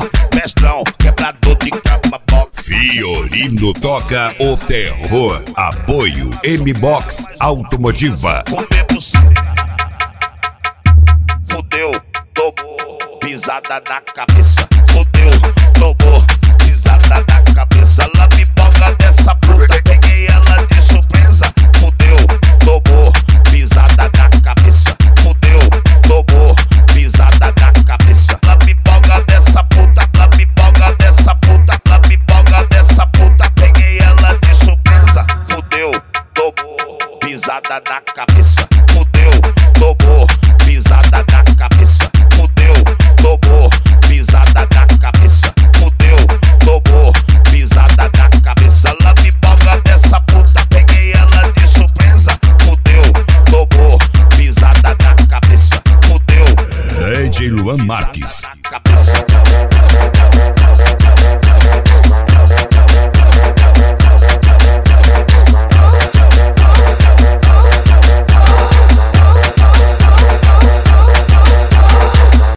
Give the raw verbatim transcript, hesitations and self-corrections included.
mestrão, quebrador de cama box. Fiorino toca o terror. Apoio M-Box Automotiva. Comemos, fudeu, tomou, pisada na cabeça. Fudeu, tomou, pisada na cabeça. Ela me boga dessa puta, peguei ela de surpresa. Fudeu, tomou, pisada na cabeça. Fudeu, tomou, pisada na cabeça. Ela me boga dessa puta, ela me boga dessa puta, ela me boga dessa puta, peguei ela de surpresa. Fudeu, tomou, pisada na cabeça. Fudeu, tomou, pisada na cabeça. Fudeu, tomou, pisada na cabeça. Fudeu, tomou, pisada na cabeça. Ela me boga dessa puta, peguei ela de surpresa. Fudeu, tomou, pisada na cabeça. Fudeu, D J Luan Marques. cabeça.